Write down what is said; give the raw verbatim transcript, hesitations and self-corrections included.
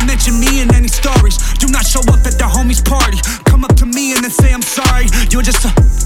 not mention me in any stories. Do not show up at the homie's party. Come up to me and then say I'm sorry. You're just a